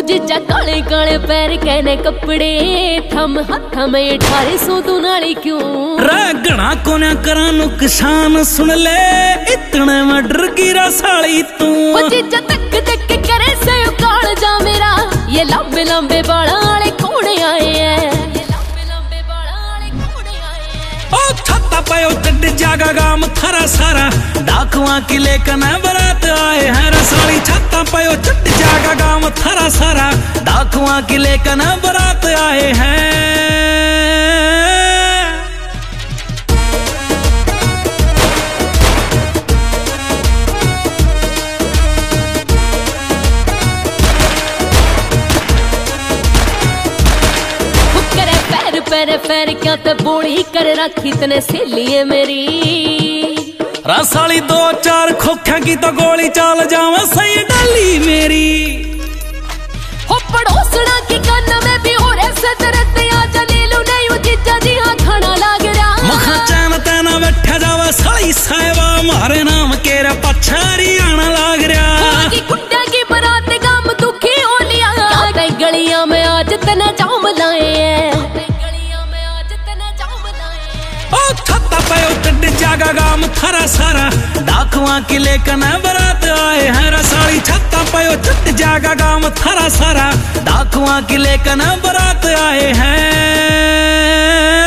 जीजा काले काले पैर कहने कपड़े थम हाथ में 1800 तू नाली क्यों रागना को ना करा नुकसान सुन ले इतने में डर गिरा साली तू जीजा तक तक करे से काल जा मेरा ये लंबे लंबे बालों वाले घोड़े आए हैं चढ़ जागा गाम थारा सारा डाकुआ की लेकर बरात आए हैं रसाली छत्ता पयो चढ़ जागा गाम थारा सारा डाकुआ की लेकर बरात आए हैं। पैर पैर क्या ते बोली कर रखी तने सहेली मेरी रसाली 2-4 खोखा की तो गोली चाल जावा सही डाली मेरी हो पड़ोसना की कान में भी हो रहे से दर्द आ जलीलू नहीं वो जीजा जी हाँ खाना लाग रहा मखा चैन तेना बैठा जावा साली साहिबा मारे नाम केरा पछारी आना लाग रहा की कुत्ते की बरात गाम दुखी हो लिया क्या गलियां में आज तना जाम लाए जागा गाम थारा सारा डाकुआ की लेकर बरात आए हैं रसाली छत्ता पयो चढ़ जागा गाम थारा सारा डाकुआ की लेकर बरात आए हैं।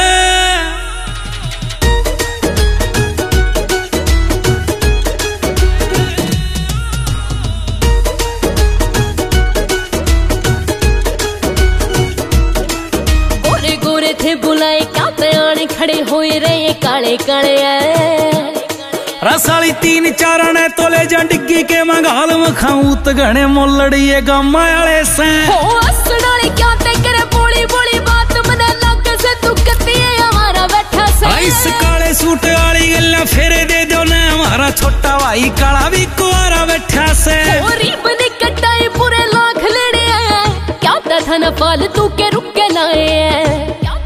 गोरे गोरे थे बुलाए क्या आने खड़े होए रहे काले काले रसाली 3-4 ने तोले जा डिग्गी के मंगाल मखाऊ तगड़े मोलड़िए गामा वाले से हो असड़ाली क्या ते करे बोली बोली बात मने लग से तू कती है हमारा बैठा से इस काले सूट वाली गल्ला फेरे दे दो ना हमारा छोटा भाई काला भी कुआरा बैठा से हो रिबन कटाई पूरे लाख लेने हैं क्या था ना फालतू के रुक के लाए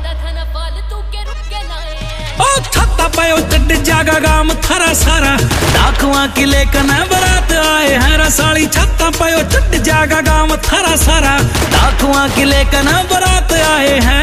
पयो चढ़ जागा गाम थारा सारा डाकुआ की लेकर बरात आए हैं रसाली छत्ता पयो चढ़ जागा गाम थारा सारा डाकुआ की लेकर बरात आए हैं।